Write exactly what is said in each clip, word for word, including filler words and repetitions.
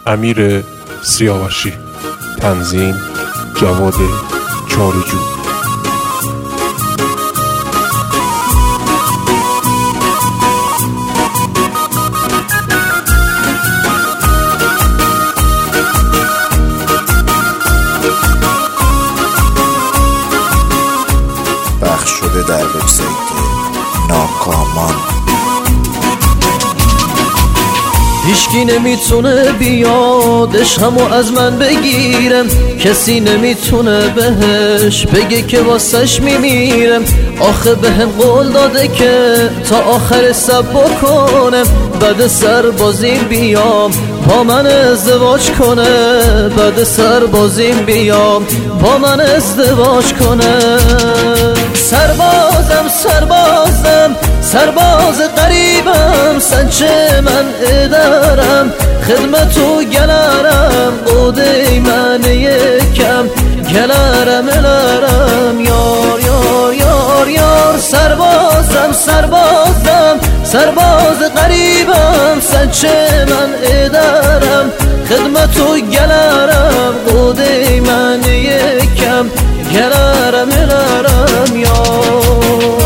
امیر سیاوشی. تنظیم جواد چارجو. پخش شده در وبسایت ناکامان. هیچکی نمیتونه بیادش همو از من بگیرم، کسی نمیتونه بهش بگه که واسش میمیرم. آخه بهم قول داده که تا آخر سب بکنم، بعد سربازیم بیام با من ازدواج کنه، بعد سربازیم بیام با من ازدواج کنه. سربازم سربازم سرباز قریبم، سنچه من ادارم خدمتو گلارم، قوده من یکم گلارم الارم. یار یار یار یار سربازم سربازم سرباز قریبم، سنچه من ادارم خدمتو گلارم، قوده من یکم گلارم الارم. یار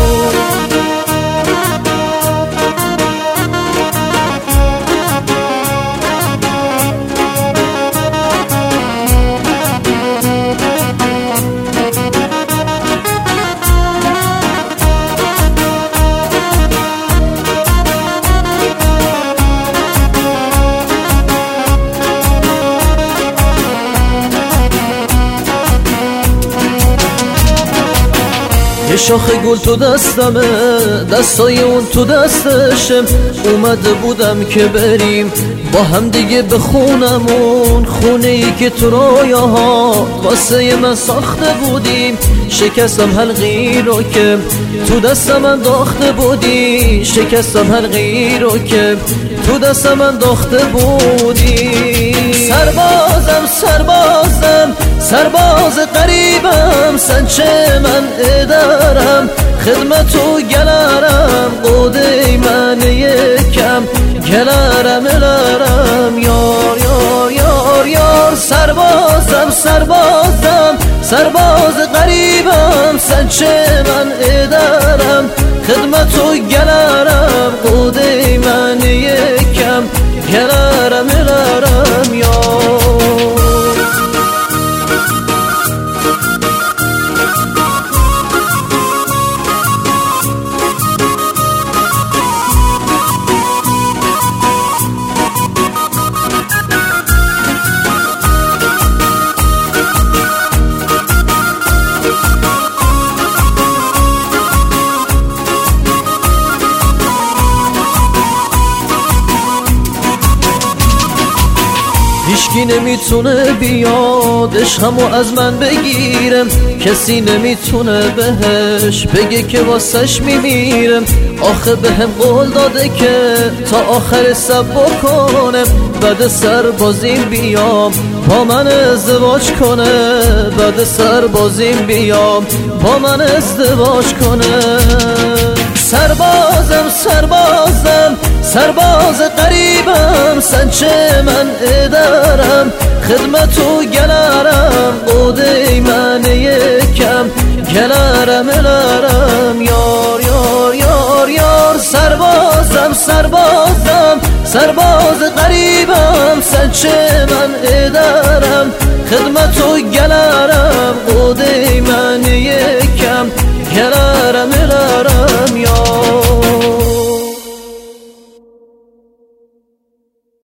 یه شاخه گل تو دستمه، دستای اون تو دستشم. اومده بودم که بریم با هم دیگه به خونمون، خونه ای که تو رویاها واسه من ساخته بودیم. شکستم حلقی رو که تو دستم انداخته بودی، شکستم حلقی رو که تو دستم انداخته بودی. سربازم سربازم سرباز قریبم، سنچه من ادارم خدمتو گلارم، قوده من یکم گلارم الارم. یار یار یار یار سربازم سربازم سرباز قریبم، سنچه من ادارم خدمتو گلارم، قوده من یکم گلارم الارم. یار هیچکی نمیتونه بیادش همو از من بگیرم، کسی نمیتونه بهش بگه که واسش میمیرم. آخه بهم قول داده که تا آخر سب بکنم، بعد سربازیم بیام با من ازدواج کنه، بعد سربازیم بیام با من ازدواج کنه. سربازم سربازم سرباز قریبم، سنچه من ادارم خدمتو گلارم، قوده من یکم گلارم الارم. یار یار یار یار سربازم سربازم سرباز قریبم، سنچه من ادارم خدمتو گلارم، قوده